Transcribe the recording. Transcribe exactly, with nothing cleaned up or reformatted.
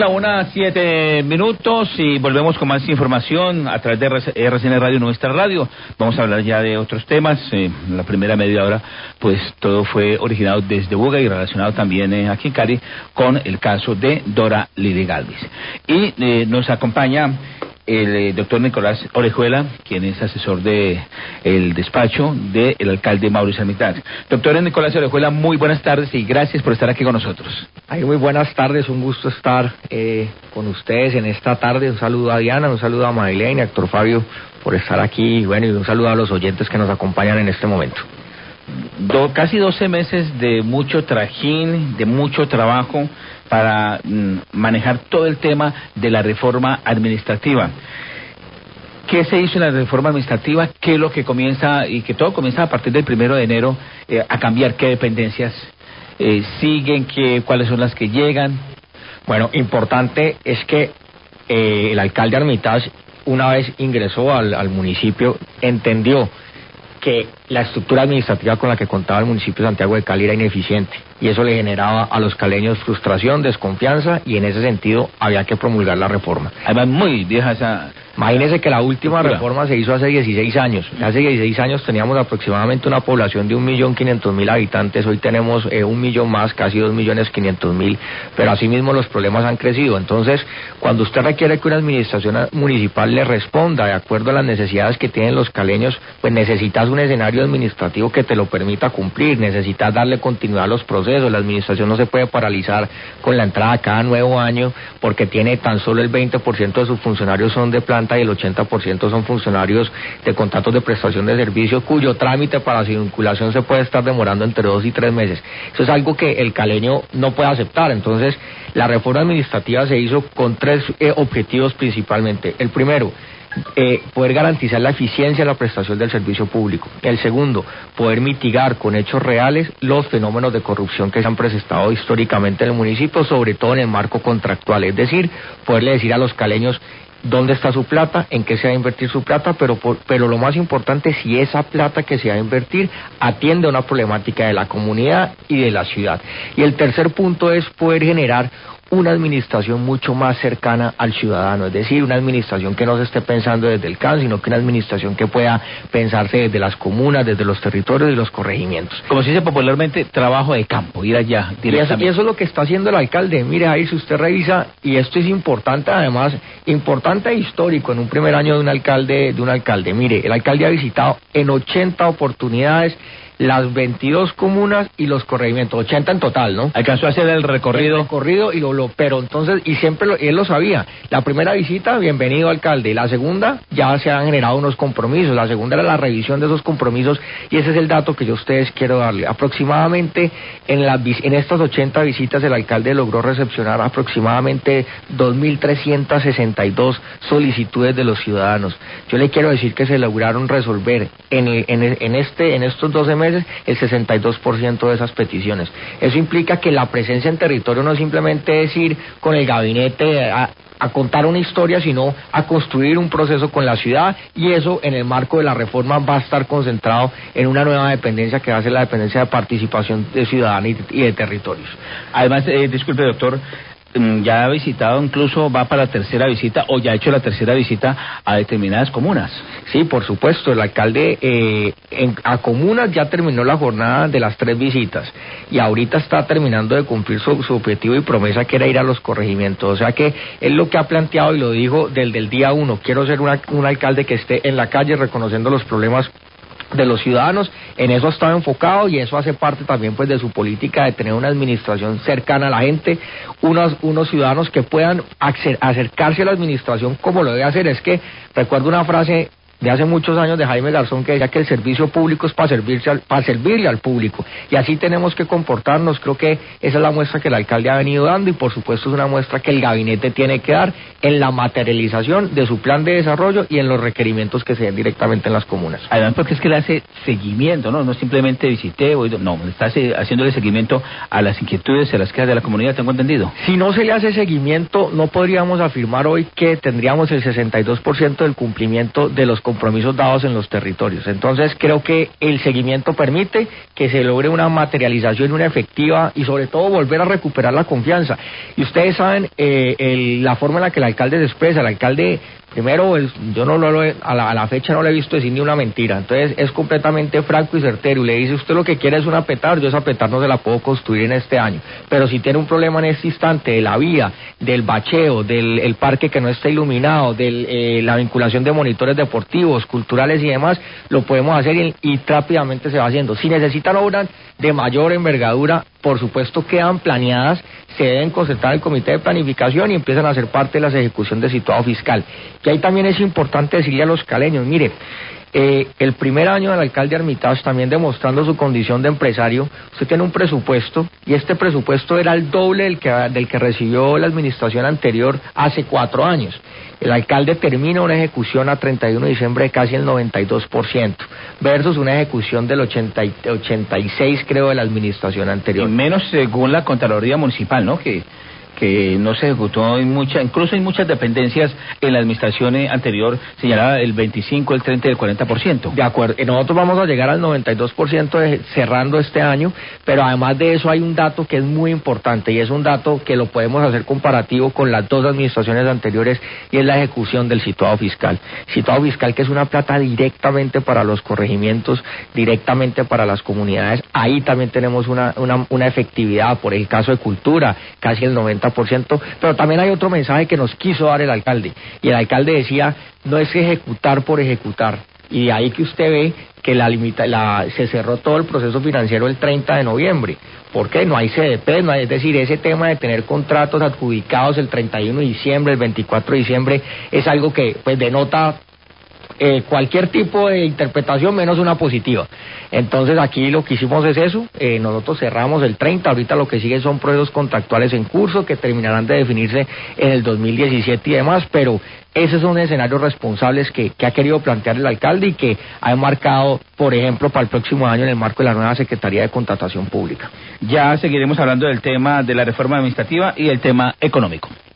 La una, siete minutos y volvemos con más información a través de R C N Radio, nuestra radio. Vamos a hablar ya de otros temas. Eh, la primera media hora, pues todo fue originado desde Buga y relacionado también eh, aquí en Cali con el caso de Dora Lili Galvis. Y eh, nos acompaña el eh, doctor Nicolás Orejuela, quien es asesor de el despacho del alcalde Mauricio Armitag. Doctor Nicolás Orejuela, muy buenas tardes y gracias por estar aquí con nosotros. Ay, muy buenas tardes, un gusto estar eh, con ustedes en esta tarde. Un saludo a Diana, un saludo a Marilene, a Héctor Fabio por estar aquí, y bueno, y un saludo a los oyentes que nos acompañan en este momento. Do, casi doce meses de mucho trajín, de mucho trabajo para mm, manejar todo el tema de la reforma administrativa. ¿Qué se hizo en la reforma administrativa? ¿Qué es lo que comienza, y que todo comienza a partir del primero de enero, eh, a cambiar? ¿Qué dependencias eh, siguen? ¿Qué, cuáles son las que llegan? Bueno, importante es que eh, el alcalde Armitage, una vez ingresó al, al municipio, entendió que la estructura administrativa con la que contaba el municipio de Santiago de Cali era ineficiente, y eso le generaba a los caleños frustración, desconfianza, y en ese sentido había que promulgar la reforma. Además, muy vieja esa... Imagínese que la última estructura. reforma se hizo hace dieciséis años. Hace dieciséis años teníamos aproximadamente una población de un millón quinientos mil habitantes. Hoy tenemos eh, un millón más, casi dos millones quinientos mil. Pero asimismo los problemas han crecido. Entonces, cuando usted requiere que una administración municipal le responda de acuerdo a las necesidades que tienen los caleños, pues necesitas un escenario administrativo que te lo permita cumplir. Necesitas darle continuidad a los procesos. La administración no se puede paralizar con la entrada a cada nuevo año, porque tiene tan solo el veinte por ciento de sus funcionarios son de planta y el ochenta por ciento son funcionarios de contratos de prestación de servicio, cuyo trámite para su vinculación se puede estar demorando entre dos y tres meses. Eso es algo que el caleño no puede aceptar. Entonces, la reforma administrativa se hizo con tres eh, objetivos principalmente. El primero, Eh, poder garantizar la eficiencia de la prestación del servicio público. El segundo, poder mitigar con hechos reales los fenómenos de corrupción que se han presentado históricamente en el municipio, sobre todo en el marco contractual, es decir, poderle decir a los caleños dónde está su plata, en qué se va a invertir su plata, pero, por, pero lo más importante, si esa plata que se va a invertir atiende a una problemática de la comunidad y de la ciudad. Y el tercer punto es poder generar una administración mucho más cercana al ciudadano, es decir, una administración que no se esté pensando desde el C A N, sino que una administración que pueda pensarse desde las comunas, desde los territorios y los corregimientos. Como se dice popularmente, trabajo de campo, ir allá directamente. Y eso, y eso es lo que está haciendo el alcalde. Mire, ahí si usted revisa, y esto es importante, además, importante e histórico en un primer año de un alcalde, de un alcalde. Mire, el alcalde ha visitado en ochenta oportunidades las veintidós comunas y los corregimientos, ochenta en total, ¿no? Alcanzó a hacer el recorrido. El recorrido y lo, lo pero entonces, y siempre lo, él lo sabía. La primera visita, bienvenido alcalde. Y la segunda, ya se han generado unos compromisos. La segunda era la revisión de esos compromisos, y ese es el dato que yo a ustedes quiero darle. Aproximadamente en, las, en estas ochenta visitas, el alcalde logró recepcionar aproximadamente dos mil trescientas sesenta y dos solicitudes de los ciudadanos. Yo le quiero decir que se lograron resolver en, el, en, el, en, este, en estos doce meses el sesenta y dos por ciento de esas peticiones. Eso implica que la presencia en territorio no simplemente es ir con el gabinete a, a contar una historia, sino a construir un proceso con la ciudad, y eso en el marco de la reforma va a estar concentrado en una nueva dependencia que va a ser la dependencia de participación de ciudadana y, y de territorios. Además, eh, disculpe doctor, ya ha visitado, incluso va para la tercera visita, o ya ha hecho la tercera visita a determinadas comunas. Sí, por supuesto, el alcalde eh, en, a comunas ya terminó la jornada de las tres visitas, y ahorita está terminando de cumplir su, su objetivo y promesa, que era ir a los corregimientos. O sea que él lo que ha planteado, y lo dijo desde el día uno: quiero ser una, un alcalde que esté en la calle reconociendo los problemas de los ciudadanos. En eso ha estado enfocado, y eso hace parte también pues de su política de tener una administración cercana a la gente, unos, unos ciudadanos que puedan acercarse a la administración como lo debe hacer. Es que recuerdo una frase de hace muchos años de Jaime Garzón, que decía que el servicio público es para servirse al, para servirle al público, y así tenemos que comportarnos. Creo que esa es la muestra que el alcalde ha venido dando, y por supuesto es una muestra que el gabinete tiene que dar en la materialización de su plan de desarrollo y en los requerimientos que se den directamente en las comunas. Además, porque es que le hace seguimiento, no no simplemente visité, o, no, está haciéndole seguimiento a las inquietudes, a las quejas de la comunidad, tengo entendido. Si no se le hace seguimiento, no podríamos afirmar hoy que tendríamos el sesenta y dos por ciento del cumplimiento de los compromisos dados en los territorios. Entonces creo que el seguimiento permite que se logre una materialización, una efectiva y sobre todo volver a recuperar la confianza. Y ustedes saben eh, el, la forma en la que el alcalde se expresa. El alcalde, primero, el, yo no lo a la, a la fecha no le he visto decir ni una mentira. Entonces es completamente franco y certero y le dice: usted lo que quiere es una petar, yo esa petar no se la puedo construir en este año, pero si tiene un problema en este instante de la vía, del bacheo, del el parque que no está iluminado, de eh, la vinculación de monitores deportivos, culturales y demás, lo podemos hacer y, y rápidamente se va haciendo. Si necesitan obras de mayor envergadura, por supuesto quedan planeadas, se deben concentrar en el comité de planificación y empiezan a ser parte de la ejecución del situado fiscal. Y ahí también es importante decirle a los caleños: mire, Eh, el primer año del alcalde Armitage, también demostrando su condición de empresario, usted tiene un presupuesto y este presupuesto era el doble del que, del que recibió la administración anterior hace cuatro años. El alcalde termina una ejecución a treinta y uno de diciembre de casi el noventa y dos por ciento versus una ejecución del ochenta, ochenta y seis creo de la administración anterior. Y menos según la Contraloría Municipal, ¿no? Que que no se ejecutó en muchas, incluso en muchas dependencias en la administración anterior señalaba el veinticinco, el treinta y el cuarenta por ciento. De acuerdo, nosotros vamos a llegar al noventa y dos por ciento de, cerrando este año, pero además de eso hay un dato que es muy importante y es un dato que lo podemos hacer comparativo con las dos administraciones anteriores y es la ejecución del situado fiscal. Situado fiscal que es una plata directamente para los corregimientos, directamente para las comunidades, ahí también tenemos una, una, una efectividad, por el caso de cultura, casi el noventa por ciento, pero también hay otro mensaje que nos quiso dar el alcalde, y el alcalde decía: no es ejecutar por ejecutar, y de ahí que usted ve que la limita, la, se cerró todo el proceso financiero el treinta de noviembre. ¿Por qué? No hay C D P, no hay, es decir, ese tema de tener contratos adjudicados el treinta y uno de diciembre, el veinticuatro de diciembre, es algo que pues denota Eh, cualquier tipo de interpretación menos una positiva. Entonces aquí lo que hicimos es eso, eh, nosotros cerramos el treinta, ahorita lo que sigue son procesos contractuales en curso que terminarán de definirse en el dos mil diecisiete y demás, pero esos son escenarios responsables que, que ha querido plantear el alcalde y que ha marcado, por ejemplo, para el próximo año en el marco de la nueva Secretaría de Contratación Pública. Ya seguiremos hablando del tema de la reforma administrativa y el tema económico.